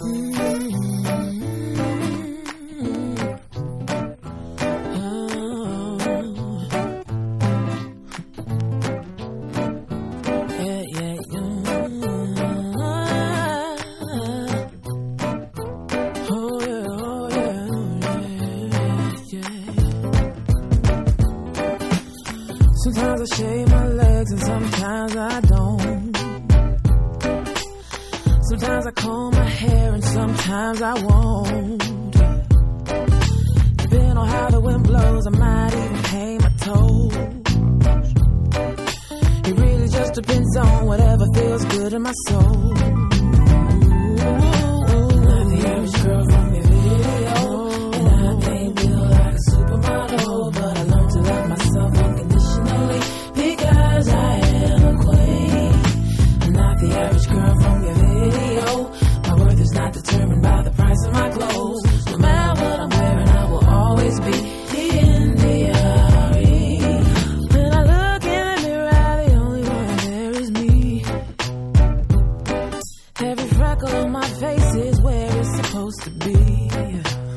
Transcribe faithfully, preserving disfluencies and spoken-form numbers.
Sometimes I shave my legs and sometimes I don't. Sometimes I comb my hair and sometimes I won't. Depending on how the wind blows, I might even paint my toes. It really just depends on whatever feels good in my soul. Not the average girl from your video, and I may feel like a supermodel, but I learned to love myself unconditionally because I am a queen. I'm not the average girl from your video. My worth is not determined by the price of my clothes. No matter what I'm wearing, I will always be in the R E. When I look in the mirror, the only one there is me. Every freckle on my face is where it's supposed to be.